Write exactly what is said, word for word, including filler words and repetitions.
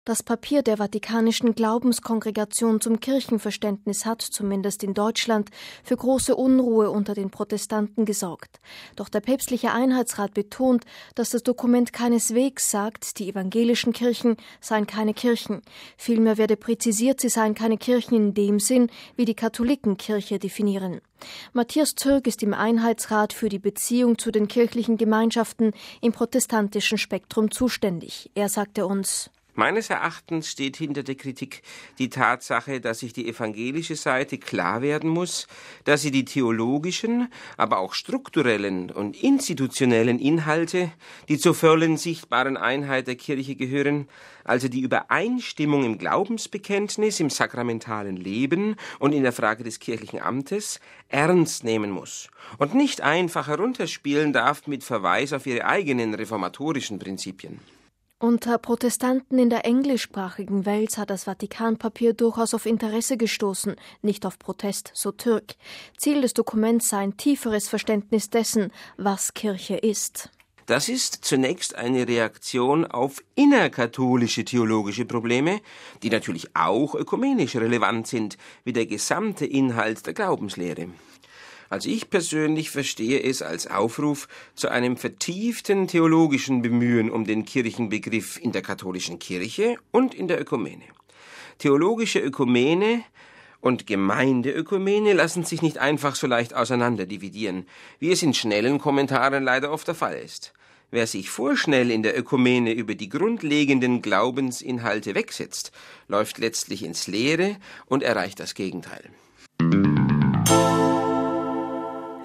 Das Papier der Vatikanischen Glaubenskongregation zum Kirchenverständnis hat, zumindest in Deutschland, für große Unruhe unter den Protestanten gesorgt. Doch der päpstliche Einheitsrat betont, dass das Dokument keineswegs sagt, die evangelischen Kirchen seien keine Kirchen. Vielmehr werde präzisiert, sie seien keine Kirchen in dem Sinn, wie die Katholiken Kirche definieren. Matthias Zürg ist im Einheitsrat für die Beziehung zu den kirchlichen Gemeinschaften im protestantischen Spektrum zuständig. Er sagte uns: Meines Erachtens steht hinter der Kritik die Tatsache, dass sich die evangelische Seite klar werden muss, dass sie die theologischen, aber auch strukturellen und institutionellen Inhalte, die zur vollen sichtbaren Einheit der Kirche gehören, also die Übereinstimmung im Glaubensbekenntnis, im sakramentalen Leben und in der Frage des kirchlichen Amtes, ernst nehmen muss und nicht einfach herunterspielen darf mit Verweis auf ihre eigenen reformatorischen Prinzipien. Unter Protestanten in der englischsprachigen Welt hat das Vatikanpapier durchaus auf Interesse gestoßen, nicht auf Protest, so Türk. Ziel des Dokuments sei ein tieferes Verständnis dessen, was Kirche ist. Das ist zunächst eine Reaktion auf innerkatholische theologische Probleme, die natürlich auch ökumenisch relevant sind, wie der gesamte Inhalt der Glaubenslehre. Also ich persönlich verstehe es als Aufruf zu einem vertieften theologischen Bemühen um den Kirchenbegriff in der katholischen Kirche und in der Ökumene. Theologische Ökumene und Gemeindeökumene lassen sich nicht einfach so leicht auseinanderdividieren, wie es in schnellen Kommentaren leider oft der Fall ist. Wer sich vorschnell in der Ökumene über die grundlegenden Glaubensinhalte wegsetzt, läuft letztlich ins Leere und erreicht das Gegenteil.